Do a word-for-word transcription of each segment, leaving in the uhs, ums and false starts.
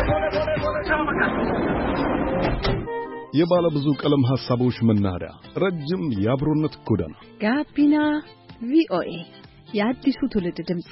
የባለ ብዙ ቀለም ሐሳቦች መናኸሪያ ረጅም የአብሮነት ጎዳና ጋቢና ቪኦኤ የአዲሱ ትውልድ ድምጽ።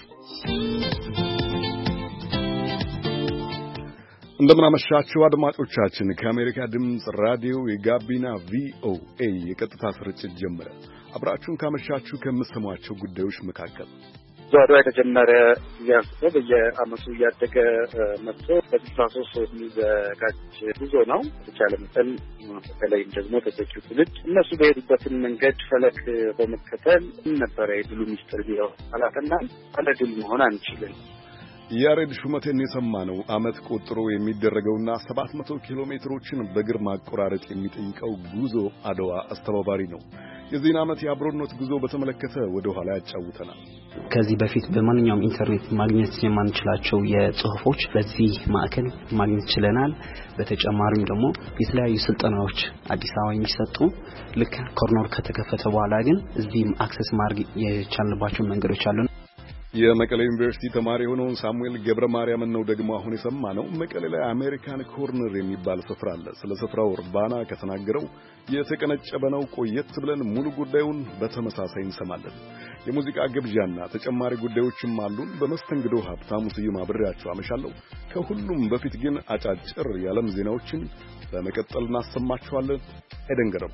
እንደምን አመሻችሁ አድማጮቻችን። ከአሜሪካ ድምጽ ራዲዮ የጋቢና ቪኦኤ የቀጥታ ስርጭት ጀመረ። አብራችሁን ካመሻችሁ ከምትሰሟቸው ጉዳዮች መካከል ዛሬ የተጀመረ ያንስቶ በየአመቱ እያደገ መጥቶ በስልሳ ሶስት የሚዘጋጅ ጉዞ ነው። በተቻለ መጠን በተለይም ደግሞ ተተኪው ትውልድ እነሱ በሄዱበትን መንገድ ፈለክ በመከተል ነበረ የድሉ ሚስጥር ቢለው አላተና አለድል መሆን አንችልም። ያሬድ ሹመቴን የሰማነው አመት ቆጥሮ የሚደረገውና ሰባት መቶ ኪሎ ሜትሮችን በእግር ማቆራረጥ የሚጠይቀው ጉዞ አድዋ አስተባባሪ ነው። የዚህን ዓመት የአብሮነት ጉዞ በተመለከተ ወደ ኋላ ያጫውተናል። ከዚህ በፊት በማንኛውም ኢንተርኔት ማግኘት የማንችላቸው የጽሁፎች በዚህ ማዕከል ማግኘት ችለናል። በተጨማሪም ደግሞ የተለያዩ ስልጠናዎች አዲስ አበባ የሚሰጡ ልክ ኮርነር ከተከፈተ በኋላ ግን እዚህም አክሰስ ማድረግ የቻልንባቸው መንገዶች አሉ። የመቀሌ ዩኒቨርሲቲ ተማሪ የሆነውን ሳሙኤል ገብረ ማርያም ነው ደግሞ አሁን የሰማነው። መቀሌ ላይ አሜሪካን ኮርነር የሚባል ስፍራ አለ። ስለ ስፍራው እርባና ከተናገረው የተቀነጨበ ነው። ቆየት ብለን ሙሉ ጉዳዩን በተመሳሳይ እንሰማለን። የሙዚቃ ግብዣና ተጨማሪ ጉዳዮችም አሉን። በመስተንግዶ ሀብታሙ ስዩም አብሬያችሁ አመሻለሁ። ከሁሉም በፊት ግን አጫጭር የዓለም ዜናዎችን በመቀጠል እናሰማችኋለን። ኤደን ገረቡ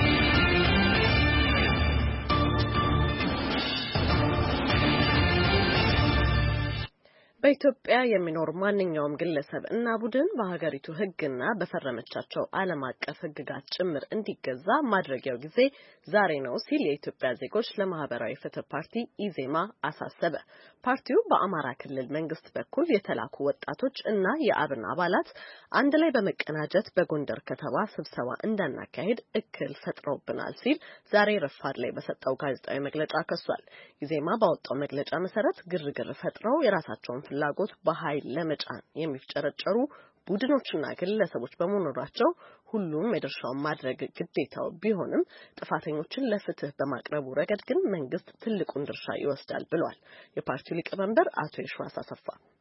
በኢትዮጵያ የሚኖር ማንኛውም ግለሰብ እና ቡድን በሀገሪቱ ሕግና በፈረመቻቸው ዓለም አቀፍ ሕግጋት ጭምር እንዲገዛ ማድረጊያው ጊዜ ዛሬ ነው ሲል የኢትዮጵያ ዜጎች ለማህበራዊ ፍትህ ፓርቲ ኢዜማ አሳሰበ። ፓርቲው በአማራ ክልል መንግስት በኩል የተላኩ ወጣቶች እና የአብን አባላት አንድ ላይ በመቀናጀት በጎንደር ከተማ ስብሰባ እንዳናካሄድ እክል ፈጥረውብናል ሲል ዛሬ ረፋድ ላይ በሰጠው ጋዜጣዊ መግለጫ ከሷል። ኢዜማ ባወጣው መግለጫ መሰረት ግርግር ፈጥረው የራሳቸውን ፍላጎት በኃይል ለመጫን የሚፍጨረጨሩ ቡድኖችና ግለሰቦች በመኖራቸው ሁሉም የድርሻውን ማድረግ ግዴታው ቢሆንም ጥፋተኞችን ለፍትህ በማቅረቡ ረገድ ግን መንግስት ትልቁን ድርሻ ይወስዳል ብሏል። የፓርቲው ሊቀመንበር አቶ ይሽዋስ አሰፋ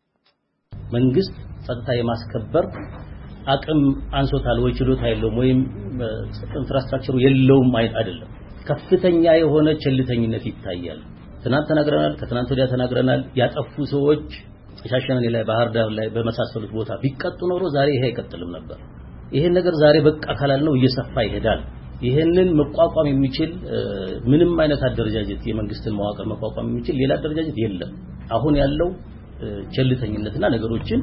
መንግስት ጸጥታ የማስከበር አቅም አንሶታል ወይ ችሎታ የለውም ወይም ኢንፍራስትራክቸሩ የለውም አይደለም። ከፍተኛ የሆነ ቸልተኝነት ይታያል። ትናንት ተናግረናል፣ ከትናንት ወዲያ ተናግረናል። ያጠፉ ሰዎች ሻሸመኔ ላይ ባህር ዳር ላይ በመሳሰሉት ቦታ ቢቀጡ ኖሮ ዛሬ ይሄ አይቀጥልም ነበር። ይሄን ነገር ዛሬ በቃ ካላል ነው እየሰፋ ይሄዳል። ይሄንን መቋቋም የሚችል ምንም አይነት አደረጃጀት የመንግስትን መዋቅር መቋቋም የሚችል ሌላ አደረጃጀት የለም። አሁን ያለው ቸልተኝነትና ነገሮችን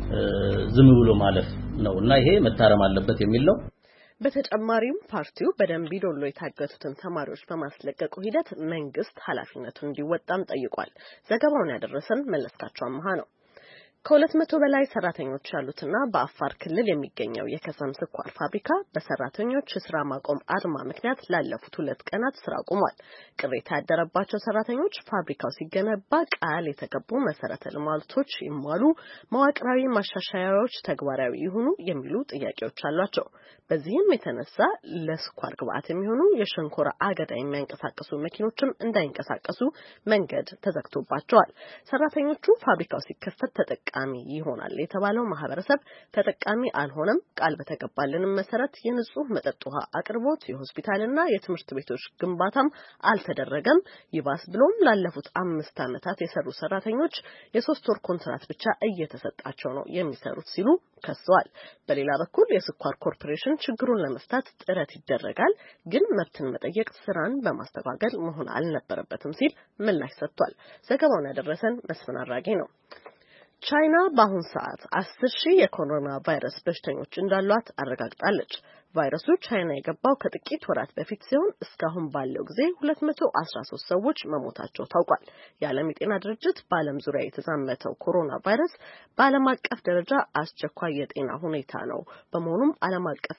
ዝም ብሎ ማለፍ ነውና ይሄ መታረም አለበት የሚል ነው። በተጨማሪም ፓርቲው በደንቢ ዶሎ የታገቱትን ተማሪዎች በማስለቀቁ ሂደት መንግስት ኃላፊነቱን እንዲወጣም ጠይቋል። ዘገባውን ያደረሰን መለስካቸው አማሃ ነው። ከሁለት መቶ በላይ ሰራተኞች ያሉትና በአፋር ክልል የሚገኘው የከሰም ስኳር ፋብሪካ በሰራተኞች ስራ ማቆም አድማ ምክንያት ላለፉት ሁለት ቀናት ስራ ቆሟል። ቅሬታ ያደረባቸው ሰራተኞች ፋብሪካው ሲገነባ ቃል የተገቡ መሰረተ ልማቶች ይሟሉ፣ መዋቅራዊ ማሻሻያዎች ተግባራዊ ይሁኑ የሚሉ ጥያቄዎች አሏቸው። በዚህም የተነሳ ለስኳር ግብአት የሚሆኑ የሸንኮራ አገዳ የሚያንቀሳቅሱ መኪኖችም እንዳይንቀሳቀሱ መንገድ ተዘግቶባቸዋል። ሰራተኞቹ ፋብሪካው ሲከፈት ተጠቃሚ ይሆናል የተባለው ማህበረሰብ ተጠቃሚ አልሆነም። ቃል በተገባልን መሰረት የንጹህ መጠጥ ውሃ አቅርቦት፣ የሆስፒታልና የትምህርት ቤቶች ግንባታም አልተደረገም። ይባስ ብሎም ላለፉት አምስት ዓመታት የሰሩ ሰራተኞች የሶስት ወር ኮንትራት ብቻ እየተሰጣቸው ነው የሚሰሩት ሲሉ ከሰዋል። በሌላ በኩል የስኳር ኮርፖሬሽን ችግሩን ለመፍታት ጥረት ይደረጋል፣ ግን መብትን መጠየቅ ስራን በማስተጓገል መሆን አልነበረበትም ሲል ምላሽ ሰጥቷል። ዘገባውን ያደረሰን መስፍን አራጌ ነው። ቻይና በአሁን ሰዓት አስር ሺህ የኮሮና ቫይረስ በሽተኞች እንዳሏት አረጋግጣለች። ቫይረሱ ቻይና የገባው ከጥቂት ወራት በፊት ሲሆን እስካሁን ባለው ጊዜ ሁለት መቶ አስራ ሶስት ሰዎች መሞታቸው ታውቋል። የዓለም የጤና ድርጅት በዓለም ዙሪያ የተዛመተው ኮሮና ቫይረስ በዓለም አቀፍ ደረጃ አስቸኳይ የጤና ሁኔታ ነው፣ በመሆኑም ዓለም አቀፍ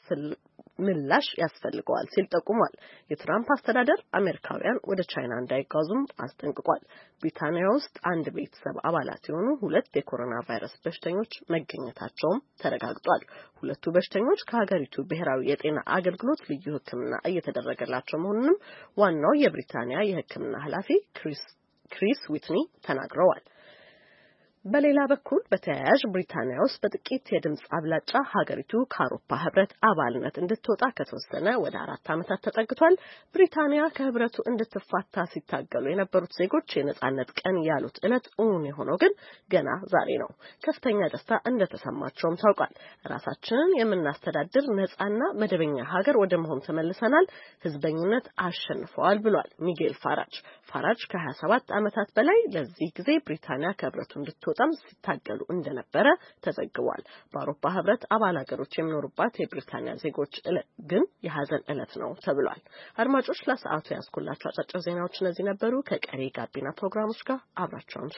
ምላሽ ያስፈልገዋል ሲል ጠቁሟል። የትራምፕ አስተዳደር አሜሪካውያን ወደ ቻይና እንዳይጓዙም አስጠንቅቋል። ብሪታንያ ውስጥ አንድ ቤተሰብ አባላት የሆኑ ሁለት የኮሮና ቫይረስ በሽተኞች መገኘታቸውም ተረጋግጧል። ሁለቱ በሽተኞች ከሀገሪቱ ብሔራዊ የጤና አገልግሎት ልዩ ሕክምና እየተደረገላቸው መሆኑንም ዋናው የብሪታንያ የሕክምና ኃላፊ ክሪስ ክሪስ ዊትኒ ተናግረዋል። በሌላ በኩል በተያያዥ ብሪታንያ ውስጥ በጥቂት የድምጽ አብላጫ ሀገሪቱ ከአውሮፓ ህብረት አባልነት እንድትወጣ ከተወሰነ ወደ አራት ዓመታት ተጠግቷል። ብሪታንያ ከህብረቱ እንድትፋታ ሲታገሉ የነበሩት ዜጎች የነጻነት ቀን ያሉት ዕለት እውን የሆነው ግን ገና ዛሬ ነው። ከፍተኛ ደስታ እንደተሰማቸውም ታውቋል። ራሳችንን የምናስተዳድር ነጻና መደበኛ ሀገር ወደ መሆን ተመልሰናል፣ ህዝበኝነት አሸንፈዋል ብሏል ሚጌል ፋራጅ። ፋራጅ ከሀያ ሰባት ዓመታት በላይ ለዚህ ጊዜ ብሪታንያ ከህብረቱ እንድትወጣ በጣም ሲታገሉ እንደነበረ ተዘግቧል። በአውሮፓ ህብረት አባል ሀገሮች የሚኖሩባት የብሪታንያ ዜጎች ግን የሀዘን ዕለት ነው ተብሏል። አድማጮች ለሰዓቱ ያስኩላችሁ አጫጭር ዜናዎች እነዚህ ነበሩ። ከቀሪ ጋቢና ፕሮግራሞች ጋር አብራችሁ አምሹ።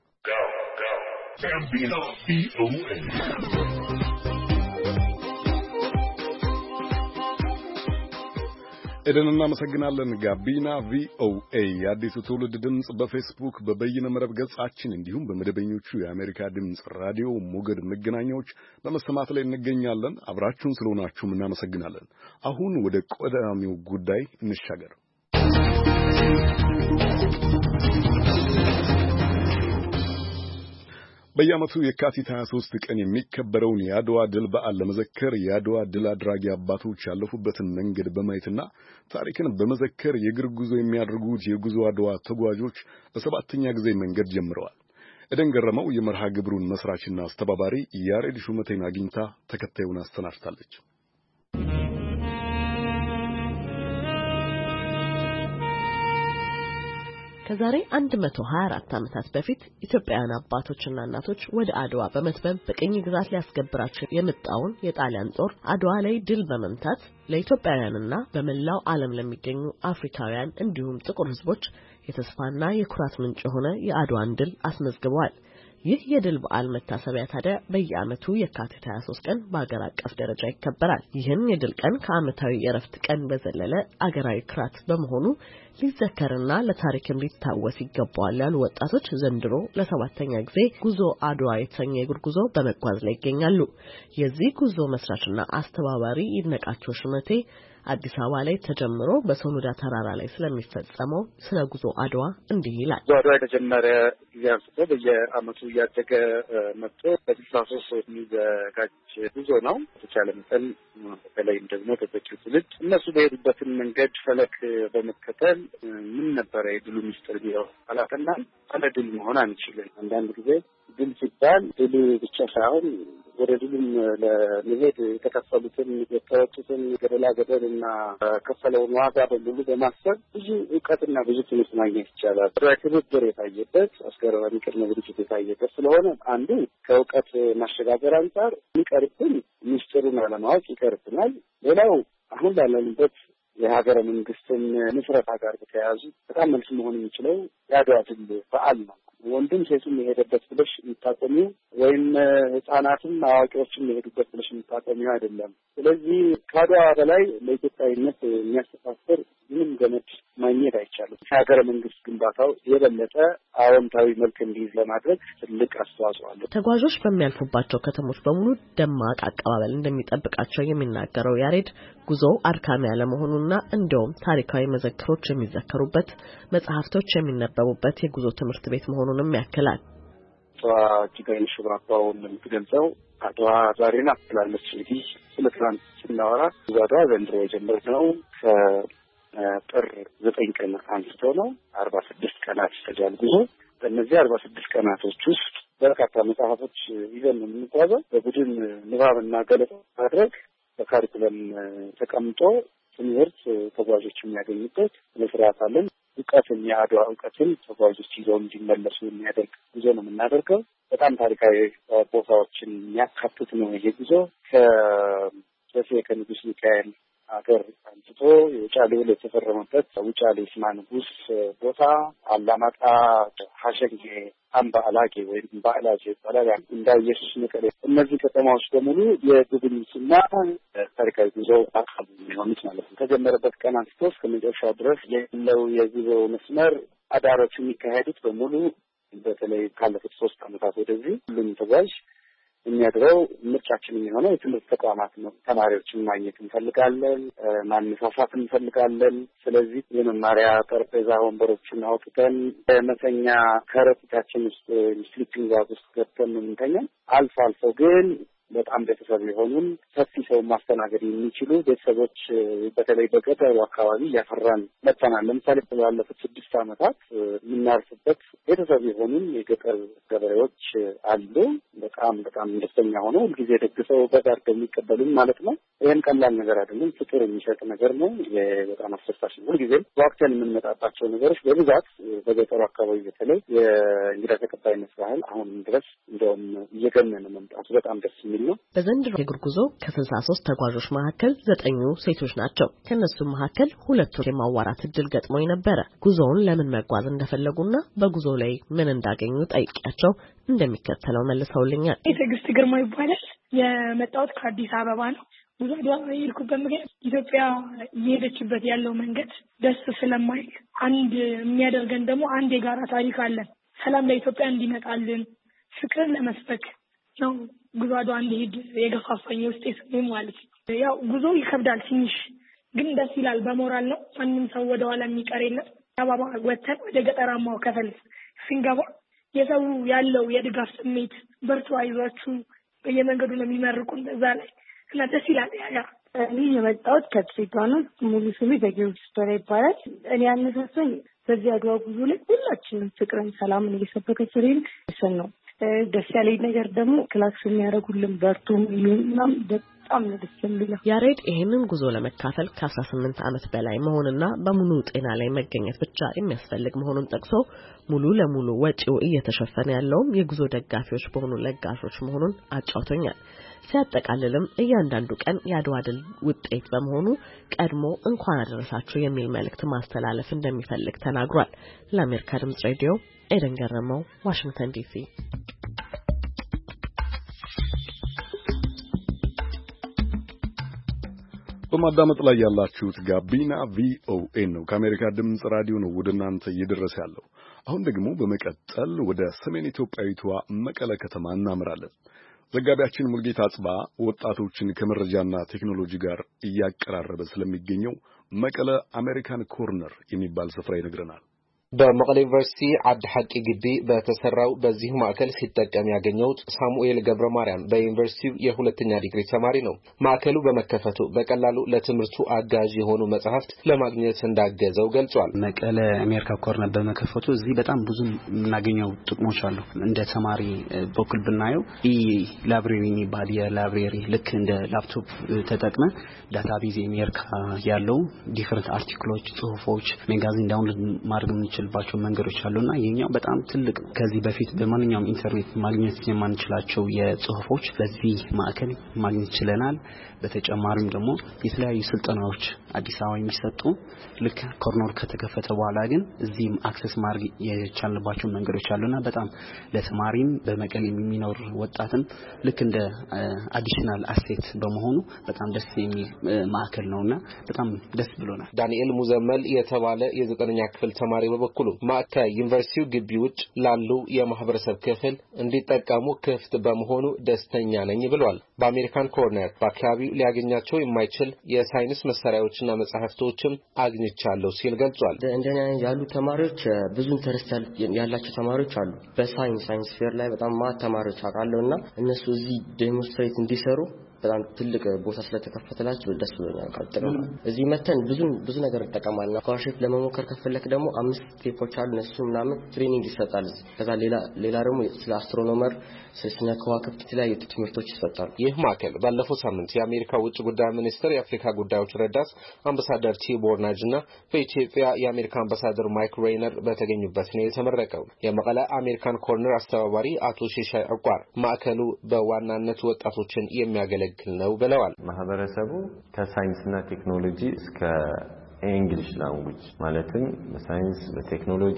ኤደን እናመሰግናለን። ጋቢና ቪኦኤ የአዲሱ ትውልድ ድምጽ በፌስቡክ በበይነ መረብ ገጻችን እንዲሁም በመደበኞቹ የአሜሪካ ድምጽ ራዲዮ ሞገድ መገናኛዎች በመሰማት ላይ እንገኛለን። አብራችሁን ስለሆናችሁም እናመሰግናለን። አሁን ወደ ቀዳሚው ጉዳይ እንሻገር። በየዓመቱ የካቲት ሃያ ሦስት ቀን የሚከበረውን የአድዋ ድል በዓል ለመዘከር የአድዋ ድል አድራጊ አባቶች ያለፉበትን መንገድ በማየትና ታሪክን በመዘከር የእግር ጉዞ የሚያደርጉት የጉዞ አድዋ ተጓዦች ለሰባተኛ ጊዜ መንገድ ጀምረዋል። ኤደን ገረመው የመርሃ ግብሩን መስራችና አስተባባሪ ያሬድ ሹመቴን አግኝታ ተከታዩን አስተናግታለች። ከዛሬ አንድ መቶ ሀያ አራት ዓመታት በፊት ኢትዮጵያውያን አባቶችና እናቶች ወደ አድዋ በመትበብ በቅኝ ግዛት ሊያስገብራቸው የመጣውን የጣሊያን ጦር አድዋ ላይ ድል በመምታት ለኢትዮጵያውያንና በመላው ዓለም ለሚገኙ አፍሪካውያን እንዲሁም ጥቁር ሕዝቦች የተስፋና የኩራት ምንጭ የሆነ የአድዋን ድል አስመዝግበዋል። ይህ የድል በዓል መታሰቢያ ታዲያ በየዓመቱ የካቲት ሃያ ሦስት ቀን በአገር አቀፍ ደረጃ ይከበራል። ይህን የድል ቀን ከዓመታዊ የእረፍት ቀን በዘለለ አገራዊ ኩራት በመሆኑ ሊዘከርና ለታሪክም ሊታወስ ይገባዋል ያሉ ወጣቶች ዘንድሮ ለሰባተኛ ጊዜ ጉዞ አድዋ የተሰኘ የእግር ጉዞ በመጓዝ ላይ ይገኛሉ። የዚህ ጉዞ መስራችና አስተባባሪ ይድነቃቸው ሹመቴ አዲስ አበባ ላይ ተጀምሮ በሶሎዳ ተራራ ላይ ስለሚፈጸመው ስለ ጉዞ አድዋ እንዲህ ይላል። ጉዞ አድዋ የተጀመረ ጊዜ አንስቶ በየዓመቱ እያደገ መጥቶ በስልሳ ሶስት ሰው የሚዘጋጅ ጉዞ ነው። በተቻለ መጠን በተለይም ደግሞ ተተኪው ትውልድ እነሱ በሄዱበትን መንገድ ፈለክ በመከተል ምን ነበረ የድሉ ሚስጥር ቢሆን አላቀናል አለ ድል መሆን አንችልም። አንዳንድ ጊዜ ድል ሲባል ድል ብቻ ሳይሆን ወደ ድሉም ለመሄድ የተከፈሉትን የተወጡትን ገደላ ገደል እና ከፈለውን ዋጋ በሙሉ በማሰብ ብዙ እውቀትና ብዙ ትምህርት ማግኘት ይቻላል። ትብብር የታየበት አስገራሚ ቅድመ ዝግጅት የታየበት ስለሆነ አንዱ ከእውቀት ማሸጋገር አንጻር የሚቀርብን ሚስጥሩን አለማወቅ ይቀርብናል። ሌላው አሁን ላለንበት የሀገረ መንግስትን ምስረታ ጋር በተያያዙ በጣም መልስ መሆን የሚችለው የአድዋ ድል በዓል ነው። ወንድም ሴቱም የሄደበት ብለሽ የምታቆሚው ወይም ህጻናትም አዋቂዎችም የሄዱበት ብለሽ የምታቆሚው አይደለም። ስለዚህ ከአድዋ በላይ ለኢትዮጵያዊነት የሚያስተሳስር ምንም ገመድ ማግኘት አይቻልም። የሀገረ መንግስት ግንባታው የበለጠ አዎንታዊ መልክ እንዲይዝ ለማድረግ ትልቅ አስተዋጽኦ አለው። ተጓዦች በሚያልፉባቸው ከተሞች በሙሉ ደማቅ አቀባበል እንደሚጠብቃቸው የሚናገረው ያሬድ ጉዞው አድካሚ ያለመሆኑና እንደውም ታሪካዊ መዘክሮች የሚዘከሩበት፣ መጽሐፍቶች የሚነበቡበት የጉዞ ትምህርት ቤት መሆኑንም ያክላል። አድዋ እጅጋይን ሽባባው እንደምትገልጸው አድዋ ዛሬ ናት ትላለች። እንግዲህ ስለ ትናንት ስናወራ አድዋ ዘንድሮ የጀመርነው ከጥር ዘጠኝ ቀን አንስቶ ነው። አርባ ስድስት ቀናት ይፈጃል ጉዞ። በእነዚህ አርባ ስድስት ቀናቶች ውስጥ በርካታ መጽሐፎች ይዘን የምንጓዘው በቡድን ንባብና ገለጻ ማድረግ በካሪኩለም ተቀምጦ ትምህርት ተጓዦች የሚያገኙበት መስራት አለን። እውቀትን የአድዋ እውቀትን ተጓዦች ይዘው እንዲመለሱ የሚያደርግ ጉዞ ነው የምናደርገው። በጣም ታሪካዊ ቦታዎችን የሚያካትት ነው ይሄ ጉዞ። ከደሴ ከንጉስ ሚካኤል ሀገር አንስቶ የውጫሌ ውል የተፈረመበት ውጫሌ ስማ ንጉስ ቦታ፣ አላማጣ፣ ሀሸንጌ፣ አምባ አላጌ ወይም ባዕላጄ ይባላል፣ እንዳ ኢየሱስ መቀሌ፣ እነዚህ ከተማዎች በሙሉ የጉብኝትና ታሪካዊ ጉዞ አካል የሚሆኑት ማለት ነው። ከጀመረበት ቀን አንስቶ እስከ መጨረሻው ድረስ ያለው የጉዞ መስመር አዳሮች የሚካሄዱት በሙሉ በተለይ ካለፉት ሶስት ዓመታት ወደዚህ ሁሉም ተጓዥ የሚያድረው ምርጫችን የሚሆነው የትምህርት ተቋማት ነው። ተማሪዎችን ማግኘት እንፈልጋለን፣ ማነሳሳት እንፈልጋለን። ስለዚህ የመማሪያ ጠረጴዛ ወንበሮችን አውጥተን በመተኛ ከረጢታችን ውስጥ ስሊፒንግ ባግ ውስጥ ገብተን የምንተኛው። አልፎ አልፎ ግን በጣም ቤተሰብ የሆኑን ሰፊ ሰው ማስተናገድ የሚችሉ ቤተሰቦች በተለይ በገጠሩ አካባቢ ያፈራን መጥተናል። ለምሳሌ ባለፉት ስድስት ዓመታት የምናርፍበት ቤተሰብ የሆኑን የገጠር ገበሬዎች አሉ። በጣም በጣም ደስተኛ ሆነው ሁልጊዜ ደግሰው በጋርደው የሚቀበሉን ማለት ነው። ይህን ቀላል ነገር አይደለም፣ ፍጡር የሚሰጥ ነገር ነው። በጣም አስደሳች ነው። ሁልጊዜ ዋክተን የምንመጣባቸው ነገሮች በብዛት በገጠሩ አካባቢ በተለይ የእንግዳ ተቀባይነት ባህል አሁንም ድረስ እንደውም እየገነነ መምጣቱ በጣም ደስ የሚል ነው። በዘንድሮ የእግር ጉዞ ከስልሳ ሶስት ተጓዦች መካከል ዘጠኙ ሴቶች ናቸው። ከነሱም መካከል ሁለቱ የማዋራት እድል ገጥሞኝ ነበረ። ጉዞውን ለምን መጓዝ እንደፈለጉና በጉዞ ላይ ምን እንዳገኙ ጠይቄያቸው እንደሚከተለው መልሰውልኛል። ትዕግስት ግርማ ይባላል። የመጣሁት ከአዲስ አበባ ነው። ብዙ የሄድኩበት ምክንያት ኢትዮጵያ እየሄደችበት ያለው መንገድ ደስ ስለማይል፣ አንድ የሚያደርገን ደግሞ አንድ የጋራ ታሪክ አለን። ሰላም ለኢትዮጵያ እንዲመጣልን ፍቅርን ለመስበክ ነው ጉዞ እንዲሄድ የገፋፋኝ ውስጤ ስሜ ማለት ነው። ያው ጉዞ ይከብዳል ትንሽ፣ ግን ደስ ይላል። በሞራል ነው። ማንም ሰው ወደ ኋላ የሚቀር የለም። አባባ ወተን ወደ ገጠራማው ክፍል ስንገባ የሰው ያለው የድጋፍ ስሜት በርቱ፣ አይዟችሁ በየመንገዱ ለሚመርቁን እዛ ላይ እና ደስ ይላል። ያ እኔ የመጣሁት ከድሬዳዋ ነው። ሙሉ ስሜ በጊዮርጊስ ቶራ ይባላል። እኔ ያነሳሳኝ በዚህ አድዋ ጉዞ ላይ ሁላችንም ፍቅርን፣ ሰላምን እየሰበከች ስለሄድን ነው። ደስ ያለኝ ነገር ደግሞ ክላስ የሚያደርጉልን በርቱ የሚሉን በጣም ደስ የሚለው። ያሬድ ይሄንን ጉዞ ለመካፈል ከአስራ ስምንት ዓመት በላይ መሆንና በሙሉ ጤና ላይ መገኘት ብቻ የሚያስፈልግ መሆኑን ጠቅሶ ሙሉ ለሙሉ ወጪው እየተሸፈነ ያለውም የጉዞ ደጋፊዎች በሆኑ ለጋሾች መሆኑን አጫውቶኛል። ሲያጠቃልልም እያንዳንዱ ቀን የአድዋ ድል ውጤት በመሆኑ ቀድሞ እንኳን አደረሳችሁ የሚል መልእክት ማስተላለፍ እንደሚፈልግ ተናግሯል። ለአሜሪካ ድምጽ ሬዲዮ ኤደን ገረመው፣ ዋሽንግተን ዲሲ። በማዳመጥ ላይ ያላችሁት ጋቢና ቪኦኤ ነው። ከአሜሪካ ድምጽ ራዲዮ ነው ወደ እናንተ እየደረሰ ያለው። አሁን ደግሞ በመቀጠል ወደ ሰሜን ኢትዮጵያዊቷ መቀለ ከተማ እናምራለን። ዘጋቢያችን ሙልጌታ አጽባ ወጣቶችን ከመረጃና ቴክኖሎጂ ጋር እያቀራረበ ስለሚገኘው መቀለ አሜሪካን ኮርነር የሚባል ስፍራ ይነግረናል። በመቀለ ዩኒቨርሲቲ አድ ሐቂ ግቢ በተሰራው በዚህ ማዕከል ሲጠቀም ያገኘው ሳሙኤል ገብረ ማርያም በዩኒቨርሲቲው የሁለተኛ ዲግሪ ተማሪ ነው። ማዕከሉ በመከፈቱ በቀላሉ ለትምህርቱ አጋዥ የሆኑ መጽሐፍት ለማግኘት እንዳገዘው ገልጿል። መቀለ አሜሪካ ኮርነር በመከፈቱ እዚህ በጣም ብዙ የምናገኘው ጥቅሞች አሉ። እንደ ተማሪ በኩል ብናየው ኢ ላይብረሪ የሚባል የላይብረሪ ልክ እንደ ላፕቶፕ ተጠቅመ ዳታቤዝ አሜሪካ ያለው ዲፈረንት አርቲክሎች፣ ጽሁፎች፣ ማጋዚን ዳውንሎድ ማድረግ ባቸው መንገዶች አሉና የኛው በጣም ትልቅ ነው። ከዚህ በፊት በማንኛውም ኢንተርኔት ማግኘት የማንችላቸው የጽሁፎች በዚህ ማዕከል ማግኘት ችለናል። በተጨማሪም ደግሞ የተለያዩ ስልጠናዎች አዲስ አበባ የሚሰጡ ልክ ኮርነር ከተከፈተ በኋላ ግን እዚህም አክሰስ ማድረግ የቻልንባቸው መንገዶች አሉና በጣም ለተማሪም በመቀሌ የሚኖር ወጣትም ልክ እንደ አዲሽናል አሴት በመሆኑ በጣም ደስ የሚል ማዕከል ነውና በጣም ደስ ብሎናል። ዳንኤል ሙዘመል የተባለ የዘጠነኛ ክፍል ተማሪ በበኩሉ ማዕከል ዩኒቨርሲቲው ግቢ ውጭ ላሉ የማህበረሰብ ክፍል እንዲጠቀሙ ክፍት በመሆኑ ደስተኛ ነኝ ብሏል። በአሜሪካን ኮርነር በአካባቢው ሊያገኛቸው የማይችል የሳይንስ መሳሪያዎችና መጻሕፍቶችም አግኝቻለሁ ሲል ገልጿል። እንደኛ ያሉ ተማሪዎች ብዙ ኢንተረስት ያላቸው ተማሪዎች አሉ። በሳይንስ ሳይንስ ፌር ላይ በጣም ማት ተማሪዎች አውቃለሁና እነሱ እዚህ ዴሞንስትሬት እንዲሰሩ በጣም ትልቅ ቦታ ስለተከፈተላችሁ ደስ ብሎኛል። ቀጥለው እዚህ መተን ብዙ ብዙ ነገር ተጠቀማልና ስኮላርሺፕ ለመሞከር ከፈለክ ደግሞ አምስት ስቴፖች አሉ። እነሱ ምናምን ትሬኒንግ ይሰጣል። ከዛ ሌላ ሌላ ደግሞ ስለ አስትሮኖመር ስለ ከዋክብት የተለያዩ ትምህርቶች ይሰጣሉ። ይህ ማዕከል ባለፈው ሳምንት የአሜሪካ ውጭ ጉዳይ ሚኒስትር የአፍሪካ ጉዳዮች ረዳት አምባሳደር ቲቦር ናጅና በኢትዮጵያ የአሜሪካ አምባሳደር ማይክ ሬይነር በተገኙበት ነው የተመረቀው። የመቀለ አሜሪካን ኮርነር አስተባባሪ አቶ ሼሻይ አቋር ማዕከሉ በዋናነት ወጣቶችን የሚያገለግል ነው ብለዋል። ማህበረሰቡ ከሳይንስና ቴክኖሎጂ እስከ እንግሊሽ ላንጉዌጅ ማለትም በሳይንስ፣ በቴክኖሎጂ፣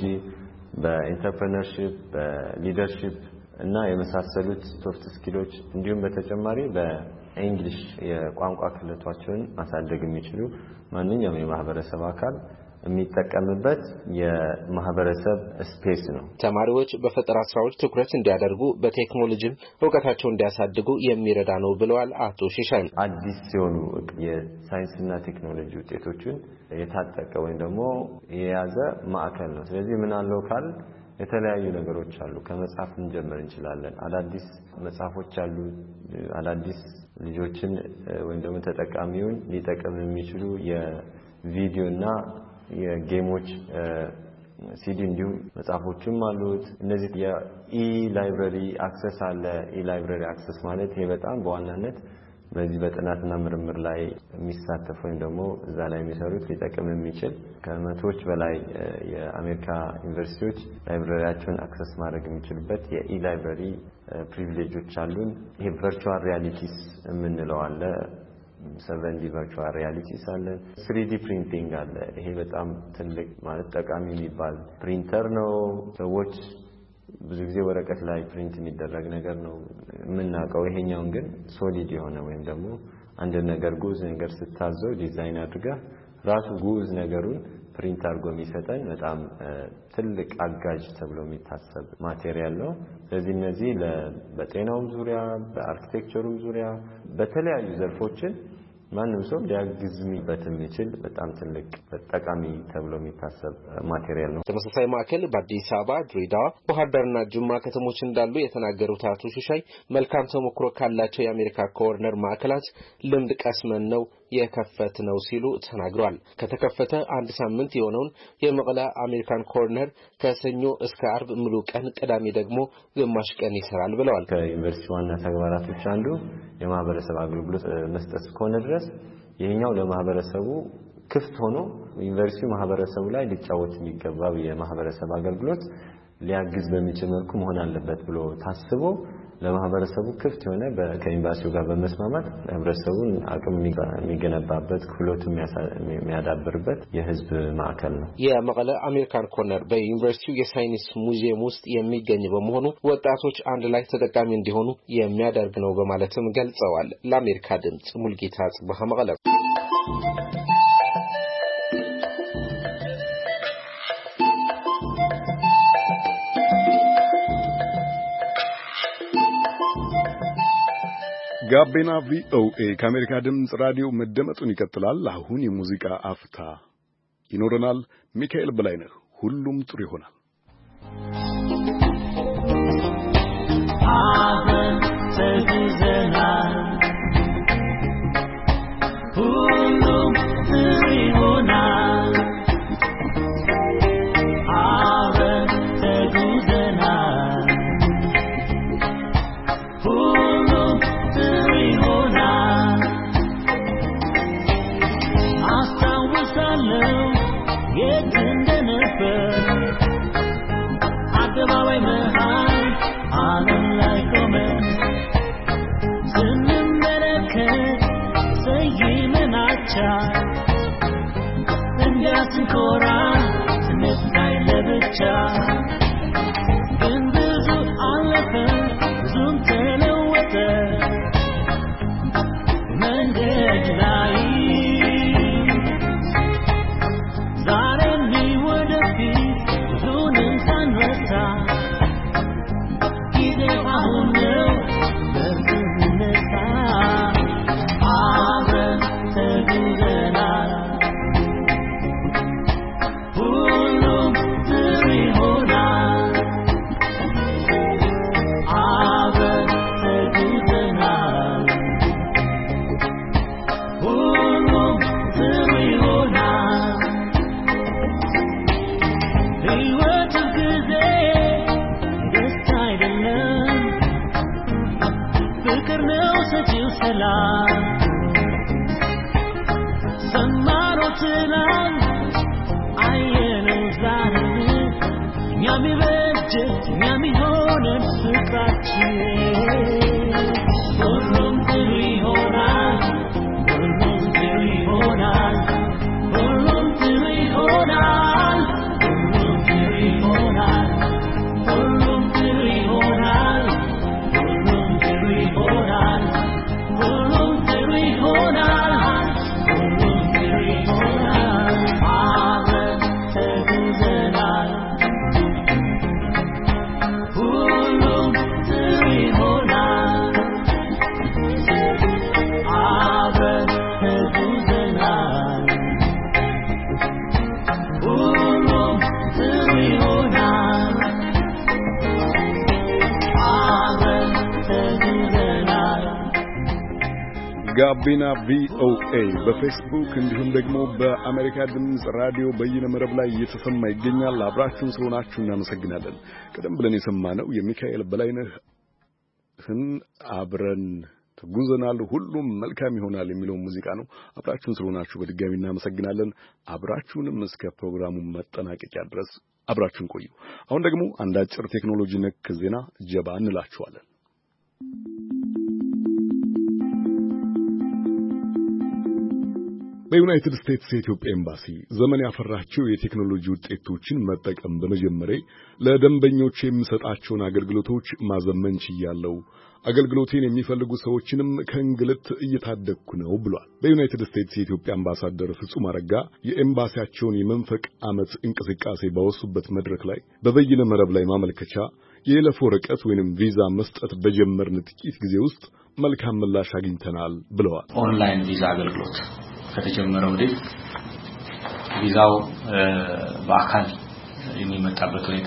በኢንተርፕረነርሺፕ፣ በሊደርሺፕ እና የመሳሰሉት ሶፍት ስኪሎች እንዲሁም በተጨማሪ በእንግሊሽ የቋንቋ ክህሎታቸውን ማሳደግ የሚችሉ ማንኛውም የማህበረሰብ አካል የሚጠቀምበት የማህበረሰብ ስፔስ ነው። ተማሪዎች በፈጠራ ስራዎች ትኩረት እንዲያደርጉ በቴክኖሎጂም ዕውቀታቸውን እንዲያሳድጉ የሚረዳ ነው ብለዋል አቶ ሽሻይ። አዲስ ሲሆኑ የሳይንስና ቴክኖሎጂ ውጤቶችን የታጠቀ ወይም ደግሞ የያዘ ማዕከል ነው። ስለዚህ ምን አለው ካል የተለያዩ ነገሮች አሉ። ከመጽሐፍ እንጀምር እንችላለን። አዳዲስ መጽሐፎች አሉ። አዳዲስ ልጆችን ወይም ደግሞ ተጠቃሚውን ሊጠቅም የሚችሉ የቪዲዮና የጌሞች ሲዲ እንዲሁም መጽሐፎችም አሉት። እነዚህ የኢ ላይብረሪ አክሰስ አለ። ኢ ላይብረሪ አክሰስ ማለት ይሄ በጣም በዋናነት በዚህ በጥናትና ምርምር ላይ የሚሳተፉ ወይም ደግሞ እዛ ላይ የሚሰሩት ሊጠቅም የሚችል ከመቶዎች በላይ የአሜሪካ ዩኒቨርሲቲዎች ላይብረሪያቸውን አክሰስ ማድረግ የሚችሉበት የኢ ላይብረሪ ፕሪቪሌጆች አሉን። ይሄ ቨርቹዋል ሪያሊቲስ የምንለው አለ። ሰቨን ዲ ቨርቹዋል ሪያሊቲስ አለ። ስሪ ዲ ፕሪንቲንግ አለ። ይሄ በጣም ትልቅ ማለት ጠቃሚ የሚባል ፕሪንተር ነው። ሰዎች ብዙ ጊዜ ወረቀት ላይ ፕሪንት የሚደረግ ነገር ነው የምናውቀው። ይሄኛውን ግን ሶሊድ የሆነ ወይም ደግሞ አንድ ነገር ጉዝ ነገር ስታዘው ዲዛይን አድርጋ ራሱ ጉዝ ነገሩን ፕሪንት አድርጎ የሚሰጠን በጣም ትልቅ አጋዥ ተብሎ የሚታሰብ ማቴሪያል ነው። ስለዚህ እነዚህ በጤናውም ዙሪያ በአርኪቴክቸሩም ዙሪያ በተለያዩ ዘርፎችን ማንም ሰው ሊያግዝበት የሚችል በጣም ትልቅ ጠቃሚ ተብሎ የሚታሰብ ማቴሪያል ነው። ተመሳሳይ ማዕከል በአዲስ አበባ፣ ድሬዳዋ፣ ባህር ዳርና ጅማ ከተሞች እንዳሉ የተናገሩት አቶ ሽሻይ መልካም ተሞክሮ ካላቸው የአሜሪካ ኮርነር ማዕከላት ልምድ ቀስመን ነው የከፈት ነው ሲሉ ተናግሯል። ከተከፈተ አንድ ሳምንት የሆነውን የመቀለ አሜሪካን ኮርነር ከሰኞ እስከ አርብ ሙሉ ቀን፣ ቅዳሜ ደግሞ ግማሽ ቀን ይሰራል ብለዋል። ከዩኒቨርሲቲ ዋና ተግባራቶች አንዱ የማህበረሰብ አገልግሎት መስጠት እስከሆነ ድረስ ይሄኛው ለማህበረሰቡ ክፍት ሆኖ ዩኒቨርሲቲው ማህበረሰቡ ላይ ሊጫወት የሚገባው የማህበረሰብ አገልግሎት ሊያግዝ በሚችል መልኩ መሆን አለበት ብሎ ታስቦ ለማህበረሰቡ ክፍት የሆነ ከዩኒቨርሲቲው ጋር በመስማማት ህብረተሰቡን አቅም የሚገነባበት ክህሎት የሚያዳብርበት የህዝብ ማዕከል ነው። የመቀለ አሜሪካን ኮርነር በዩኒቨርሲቲው የሳይንስ ሙዚየም ውስጥ የሚገኝ በመሆኑ ወጣቶች አንድ ላይ ተጠቃሚ እንዲሆኑ የሚያደርግ ነው በማለትም ገልጸዋል። ለአሜሪካ ድምጽ ሙልጌታ ጽባህ መቀለ። ጋቢና ቪኦኤ ከአሜሪካ ድምጽ ራዲዮ መደመጡን ይቀጥላል። አሁን የሙዚቃ አፍታ ይኖረናል። ሚካኤል በላይነህ ሁሉም ጥሩ ይሆናል። አብረን ተጉዘናል፣ ሁሉም ጥሩ ይሆናል። አብረን ተጉዘናል፣ ሁሉም ጥሩ ይሆናል። አስታውሳለሁ የት እንደነበር አደባባይ መሃል ዓለም ላይ ቆመን ስንመለከት ሰይመናቻል እንዲያስንኮራ ስንታይ ለብቻ ግን ብዙ አለፈ ብዙም ተለወጠ መንገድ ላይ ዛሬም ወደፊት ብዙንም ሳንረሳ ጊዜው አሁን ነው በርትነሳ አብረን ተጉዘናል ሁሉም ጥሩ ይሆናል አብረን ተጉዘናል ሁሉም ጥሩ ይሆናል ሕይወት ጊዜ ደስታ አይደለም ፍቅር ነው ሰጪው ሰላም ሰማነው ትናንት አየነው ዛሬ እኛም ይበጀን እኛም ይሆነን ፍቅራችን ሁሉም ጥሩ ይሆናል ሁሉም ጥሩ ይሆናል ሁሉም ጥሩ ይሆናል ሁሉም ጥሩ ይሆናል ሁሉም ጥሩ ይሆናል ሁሉም ጥሩ ይሆናል ሁሉም ጥሩ ይሆናል ሁሉም ጥሩ ይሆናል አብረን ጋቢና ቪኦኤ በፌስቡክ እንዲሁም ደግሞ በአሜሪካ ድምጽ ራዲዮ በይነ መረብ ላይ እየተሰማ ይገኛል። አብራችሁን ስለሆናችሁ እናመሰግናለን። ቀደም ብለን የሰማነው የሚካኤል በላይነህን አብረን ተጉዘናል ሁሉም መልካም ይሆናል የሚለው ሙዚቃ ነው። አብራችሁን ስለሆናችሁ በድጋሚ እናመሰግናለን። አብራችሁንም እስከ ፕሮግራሙ መጠናቀቂያ ድረስ አብራችሁን ቆዩ። አሁን ደግሞ አንድ አጭር ቴክኖሎጂ ነክ ዜና ጀባ እንላችኋለን። በዩናይትድ ስቴትስ የኢትዮጵያ ኤምባሲ ዘመን ያፈራቸው የቴክኖሎጂ ውጤቶችን መጠቀም በመጀመሬ ለደንበኞች የሚሰጣቸውን አገልግሎቶች ማዘመን ችያለሁ። አገልግሎቴን የሚፈልጉ ሰዎችንም ከእንግልት እየታደግኩ ነው ብሏል። በዩናይትድ ስቴትስ የኢትዮጵያ አምባሳደር ፍጹም አረጋ የኤምባሲያቸውን የመንፈቅ ዓመት እንቅስቃሴ ባወሱበት መድረክ ላይ በበይነ መረብ ላይ ማመልከቻ የይለፍ ወረቀት ወይንም ቪዛ መስጠት በጀመርን ጥቂት ጊዜ ውስጥ መልካም ምላሽ አግኝተናል ብለዋል። ኦንላይን ቪዛ አገልግሎት ከተጀመረ ወዲህ ቪዛው በአካል የሚመጣበት ሁኔታ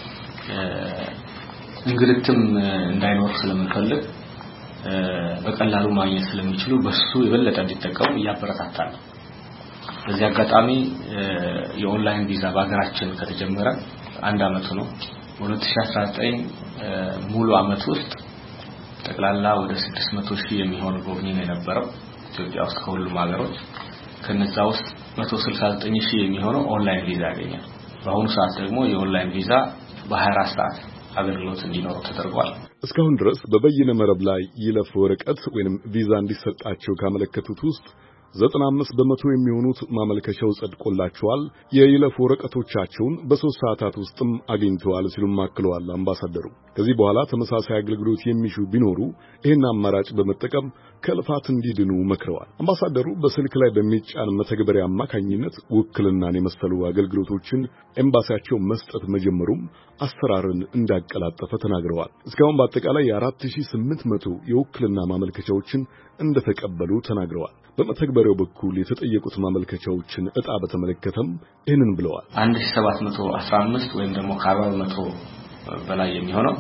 እንግልትም እንዳይኖር ስለምንፈልግ በቀላሉ ማግኘት ስለሚችሉ በሱ የበለጠ እንዲጠቀሙ እያበረታታል። በዚህ አጋጣሚ የኦንላይን ቪዛ በአገራችን ከተጀመረ አንድ አመቱ ነው። ሁለት ሺህ አስራ ዘጠኝ ሙሉ አመት ውስጥ ጠቅላላ ወደ ስድስት መቶ ሺህ የሚሆን ጎብኚ ነው የነበረው ኢትዮጵያ ውስጥ ከሁሉም ሀገሮች። ከነዛ ውስጥ መቶ ስልሳ ዘጠኝ ሺህ የሚሆነው ኦንላይን ቪዛ ያገኛል። በአሁኑ ሰዓት ደግሞ የኦንላይን ቪዛ በሀያ አራት ሰዓት አገልግሎት እንዲኖረው ተደርጓል። እስካሁን ድረስ በበይነ መረብ ላይ ይለፍ ወረቀት ወይንም ቪዛ እንዲሰጣቸው ካመለከቱት ውስጥ ዘጠና አምስት በመቶ የሚሆኑት ማመልከቻው ጸድቆላቸዋል። የይለፍ ወረቀቶቻቸውን በሶስት ሰዓታት ውስጥም አግኝተዋል ሲሉም አክለዋል አምባሳደሩ። ከዚህ በኋላ ተመሳሳይ አገልግሎት የሚሹ ቢኖሩ ይህን አማራጭ በመጠቀም ከልፋት እንዲድኑ መክረዋል። አምባሳደሩ በስልክ ላይ በሚጫን መተግበሪያ አማካኝነት ውክልናን የመሰሉ አገልግሎቶችን ኤምባሲያቸው መስጠት መጀመሩም አሰራርን እንዳቀላጠፈ ተናግረዋል። እስካሁን በአጠቃላይ አራት ሺህ ስምንት መቶ የውክልና ማመልከቻዎችን እንደተቀበሉ ተናግረዋል። በመተግበሪያው በኩል የተጠየቁት ማመልከቻዎችን ዕጣ በተመለከተም ይህንን ብለዋል። አንድ ሺህ ሰባት መቶ አስራ አምስት ወይም ደግሞ ከአርባ በመቶ በላይ የሚሆነው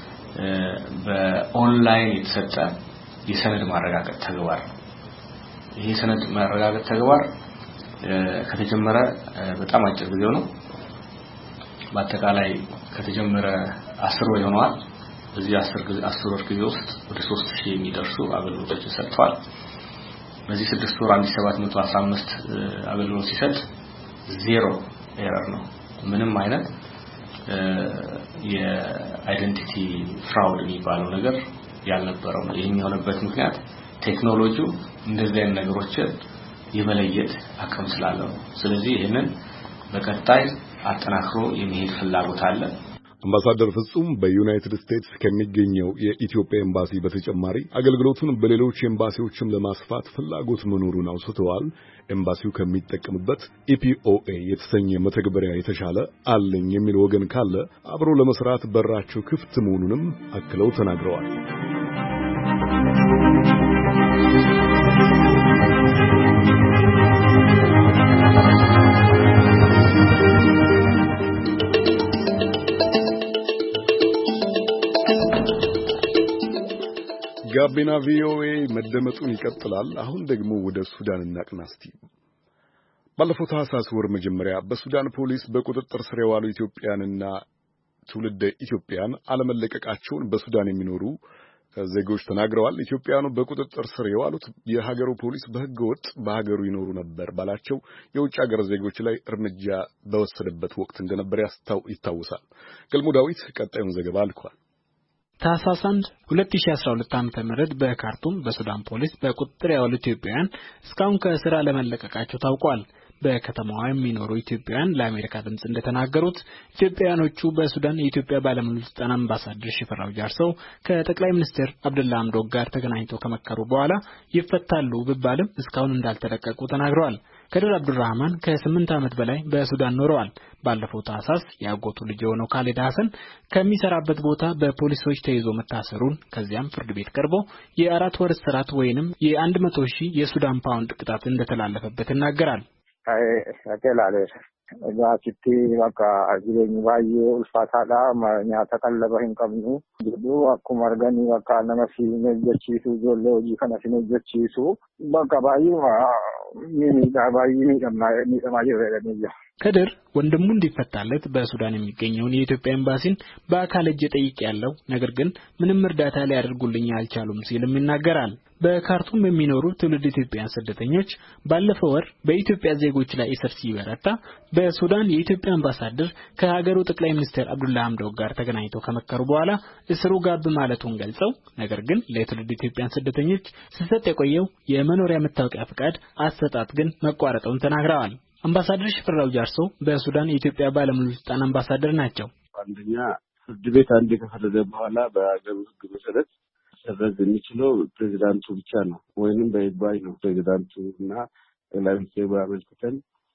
በኦንላይን የተሰጠ የሰነድ ማረጋገጥ ተግባር። ይሄ ሰነድ ማረጋገጥ ተግባር ከተጀመረ በጣም አጭር ጊዜው ነው። በአጠቃላይ ከተጀመረ አስር ወር ሆኗል። በዚህ አስር ወር ጊዜ ውስጥ ወደ ሶስት ሺህ የሚደርሱ አገልግሎቶች ተሰጥተዋል። በዚህ ስድስት ወር አንድ ሺህ ሰባት መቶ አስራ አምስት አገልግሎት ሲሰጥ ዜሮ ኤረር ነው። ምንም አይነት የአይደንቲቲ ፍራውድ የሚባለው ነገር ያልነበረው ነው። ይሄን የሆነበት ምክንያት ቴክኖሎጂው እንደዚህ አይነት ነገሮችን የመለየት አቅም ስላለው ነው። ስለዚህ ይሄንን በቀጣይ አጠናክሮ የሚሄድ ፍላጎት አለ። አምባሳደር ፍጹም በዩናይትድ ስቴትስ ከሚገኘው የኢትዮጵያ ኤምባሲ በተጨማሪ አገልግሎቱን በሌሎች ኤምባሲዎችም ለማስፋት ፍላጎት መኖሩን አውስተዋል። ኤምባሲው ከሚጠቀምበት ኢፒኦኤ የተሰኘ መተግበሪያ የተሻለ አለኝ የሚል ወገን ካለ አብሮ ለመስራት በራቸው ክፍት መሆኑንም አክለው ተናግረዋል። ጋቢና ቪኦኤ መደመጡን ይቀጥላል። አሁን ደግሞ ወደ ሱዳን እናቅና እስቲ። ባለፈው ታህሳስ ወር መጀመሪያ በሱዳን ፖሊስ በቁጥጥር ስር የዋሉ ኢትዮጵያንና ትውልደ ኢትዮጵያን አለመለቀቃቸውን በሱዳን የሚኖሩ ዜጎች ተናግረዋል። ኢትዮጵያኑ በቁጥጥር ስር የዋሉት የሀገሩ ፖሊስ በህገወጥ በሀገሩ ይኖሩ ነበር ባላቸው የውጭ ሀገር ዜጎች ላይ እርምጃ በወሰደበት ወቅት እንደነበር ይታወሳል። ገልሞ ዳዊት ቀጣዩን ዘገባ አልኳል። ታህሳስ አንድ ሁለት ሺህ አስራ ሁለት ዓመተ ምህረት በካርቱም በሱዳን ፖሊስ በቁጥጥር የዋሉ ኢትዮጵያውያን እስካሁን ከእስር አለመለቀቃቸው ታውቋል። በከተማዋ የሚኖሩ ኢትዮጵያውያን ለአሜሪካ ድምጽ እንደተናገሩት ኢትዮጵያውያኖቹ በሱዳን የኢትዮጵያ ባለሙሉ ስልጣን አምባሳደር ሽፈራው ጃርሰው ከጠቅላይ ሚኒስትር አብደላ አምዶክ ጋር ተገናኝተው ከመከሩ በኋላ ይፈታሉ ቢባልም እስካሁን እንዳልተለቀቁ ተናግረዋል። ከድር አብዱራህማን ከስምንት ዓመት በላይ በሱዳን ኖረዋል። ባለፈው ታህሳስ ያጎቱ ልጅ የሆነው ካሌድ ሐሰን ከሚሰራበት ቦታ በፖሊሶች ተይዞ መታሰሩን ከዚያም ፍርድ ቤት ቀርቦ የአራት ወር እስራት ወይንም የ100 ሺህ የሱዳን ፓውንድ ቅጣት እንደተላለፈበት ይናገራል። ay aquel ale Gaatitti bakka jireenya baay'ee ulfaataadha. Nyaata qallaba hin qabnu. Jedhu akkuma arganii bakka nama si hojjechiisu ijoollee hojii kana si hojjechiisu bakka baay'ee miidhaa baay'ee miidhamaa jirredha. ከድር ወንድሙ እንዲፈታለት በሱዳን የሚገኘውን የኢትዮጵያ ኤምባሲን በአካል እጅ ጠይቄ ያለው ነገር ግን ምንም እርዳታ ሊያደርጉልኝ አልቻሉም ሲልም ይናገራል። በካርቱም የሚኖሩ ትውልድ ኢትዮጵያውያን ስደተኞች ባለፈው ወር በኢትዮጵያ ዜጎች ላይ እስር ሲበረታ በሱዳን የኢትዮጵያ አምባሳደር ከሀገሩ ጠቅላይ ሚኒስትር አብዱላ ሐምዶክ ጋር ተገናኝተው ከመከሩ በኋላ እስሩ ጋብ ማለቱን ገልጸው ነገር ግን ለትውልድ ኢትዮጵያውያን ስደተኞች ሲሰጥ የቆየው የመኖሪያ መታወቂያ ፍቃድ አሰጣጥ ግን መቋረጡን ተናግረዋል። አምባሳደር ሽፈራው ጃርሶ በሱዳን የኢትዮጵያ ባለሙሉ ስልጣን አምባሳደር ናቸው። አንደኛ ፍርድ ቤት አንድ ከፈረደ በኋላ በአገሩ ሕግ መሰረት ሰረዝ የሚችለው ፕሬዝዳንቱ ብቻ ነው ወይንም በይግባኝ ነው። ፕሬዝዳንቱና ጠቅላይ ሚኒስትሩ አመልክተን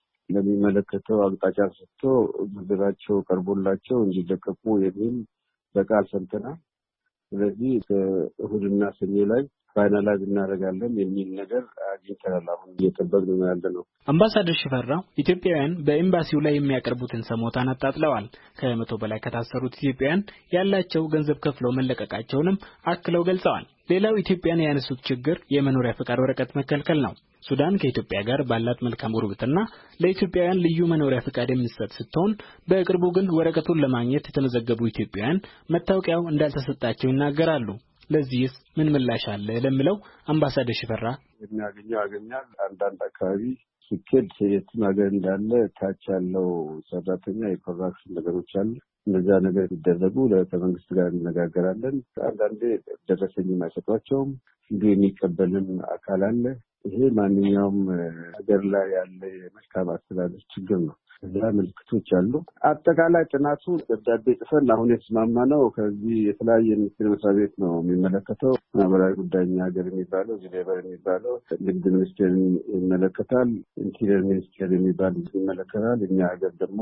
ለሚመለከተው አቅጣጫ ሰጥቶ ምድራቸው ቀርቦላቸው እንዲለቀቁ የሚል በቃል ሰምተናል። ስለዚህ እሁድና ሰኞ ላይ ፋይናላይዝ እናደርጋለን የሚል ነገር አግኝተናል። አሁን እየጠበቅን ነው ያለነው። አምባሳደር ሽፈራው ኢትዮጵያውያን በኤምባሲው ላይ የሚያቀርቡትን ሰሞታን አጣጥለዋል። ከመቶ በላይ ከታሰሩት ኢትዮጵያውያን ያላቸው ገንዘብ ከፍለው መለቀቃቸውንም አክለው ገልጸዋል። ሌላው ኢትዮጵያውያን ያነሱት ችግር የመኖሪያ ፍቃድ ወረቀት መከልከል ነው። ሱዳን ከኢትዮጵያ ጋር ባላት መልካም ጉርብትና ለኢትዮጵያውያን ልዩ መኖሪያ ፍቃድ የሚሰጥ ስትሆን በቅርቡ ግን ወረቀቱን ለማግኘት የተመዘገቡ ኢትዮጵያውያን መታወቂያው እንዳልተሰጣቸው ይናገራሉ። ለዚህስ ምን ምላሽ አለ ለሚለው አምባሳደር ሽፈራ የሚያገኘው ያገኛል። አንዳንድ አካባቢ ሲኬድ የትም ሀገር እንዳለ ታች ያለው ሰራተኛ የኮራክሽን ነገሮች አሉ። እነዛ ነገር ሲደረጉ ለመንግስት ጋር እንነጋገራለን። አንዳንዴ ደረሰኝ የማይሰጧቸውም እንዲሁ የሚቀበልን አካል አለ። ይሄ ማንኛውም ሀገር ላይ ያለ የመልካም አስተዳደር ችግር ነው። እዛ ምልክቶች አሉ። አጠቃላይ ጥናቱ ደብዳቤ ጽፈን አሁን የተስማማነው ከዚህ የተለያየ ሚኒስቴር መስሪያ ቤት ነው የሚመለከተው። ማህበራዊ ጉዳይ ሀገር የሚባለው ሌበር የሚባለው ንግድ ሚኒስቴር ይመለከታል። ኢንቴሪየር ሚኒስቴር የሚባል ይመለከታል። እኛ ሀገር ደግሞ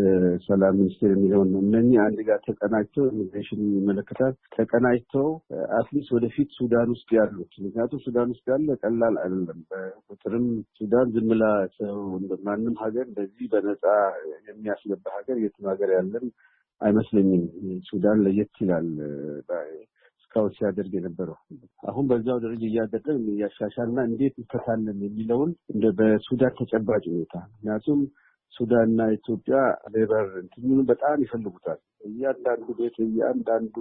ሰላም ሚኒስቴር የሚለው ነው። እነኚህ አንድ ጋር ተቀናጅተው ኢሚግሬሽን ይመለከታል። ተቀናጅተው አትሊስት ወደፊት ሱዳን ውስጥ ያሉት ምክንያቱም ሱዳን ውስጥ ያለ ቀላል አይደለም። በቁጥርም ሱዳን ዝም ብላ ሰው ማንም ሀገር እንደዚህ በነጻ የሚያስገባ ሀገር የትም ሀገር ያለን አይመስለኝም። ሱዳን ለየት ይላል እስካሁን ሲያደርግ የነበረው። አሁን በዛው ደረጃ እያደረግን እያሻሻልና እንዴት እንፈታለን የሚለውን እንደ በሱዳን ተጨባጭ ሁኔታ ምክንያቱም ሱዳንና ኢትዮጵያ ሌበር እንትኑን በጣም ይፈልጉታል። እያንዳንዱ ቤት እያንዳንዱ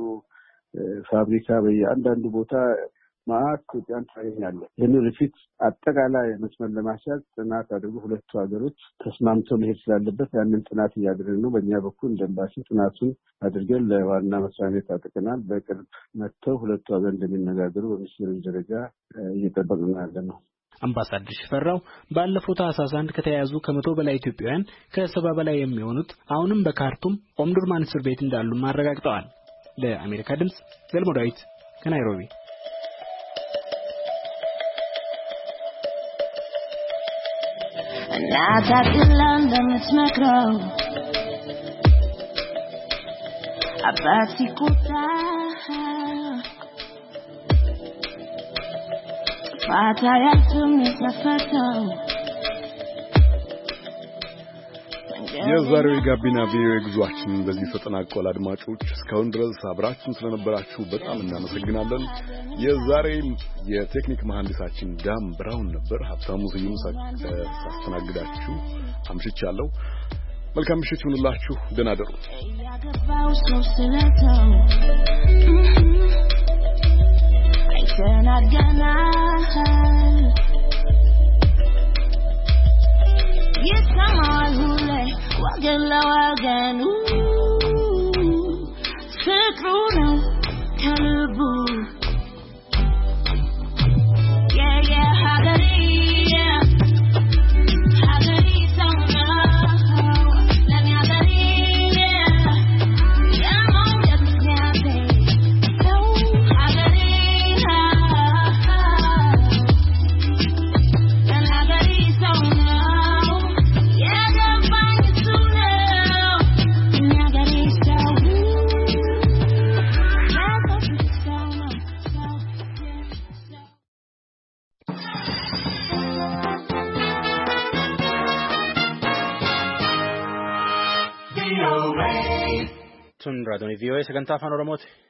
ፋብሪካ በእያንዳንዱ ቦታ ማአት ኢትዮጵያን ታገኛለህ። ይህንን ሪፊት አጠቃላይ መስመር ለማስያዝ ጥናት አድርጎ ሁለቱ ሀገሮች ተስማምተው መሄድ ስላለበት ያንን ጥናት እያደረግን ነው። በእኛ በኩል እንደ ኤምባሲ ጥናቱን አድርገን ለዋና መስሪያ ቤት አጥቅናል። በቅርብ መጥተው ሁለቱ ሀገር እንደሚነጋገሩ በሚኒስትሮች ደረጃ እየጠበቅን ያለነው። አምባሳደር ሽፈራው ባለፈው ታህሳስ አንድ ከተያዙ ከመቶ በላይ ኢትዮጵያውያን ከሰባ በላይ የሚሆኑት አሁንም በካርቱም ኦምዱርማን እስር ቤት እንዳሉ ማረጋግጠዋል። ለአሜሪካ ድምጽ ገልሞ ዳዊት ከናይሮቢ። ናታክላን ለምትመክረው አባት ሲቆጣ ፋታ ያልትም የተፈተው የዛሬው የጋቢና ቪኦኤ ጉዟችን በዚህ ተጠናቋል። አድማጮች እስካሁን ድረስ አብራችሁን ስለነበራችሁ በጣም እናመሰግናለን። የዛሬ የቴክኒክ መሐንዲሳችን ዳም ብራውን ነበር። ሀብታሙ ስዩም ሳስተናግዳችሁ አምሽቻለሁ። መልካም ምሽት ይሁንላችሁ። ደህና እደሩ። Wagen la wagen, ooh, sekruno kalabu. Yeah yeah, hagari, yeah, hagari sama. Nani hagari, yeah, yeah mo ya mnyate. Oh, hagari ha, nani hagari sama. Yeah. Tun raadiyoon V O A sagantaa afaan Oromooti.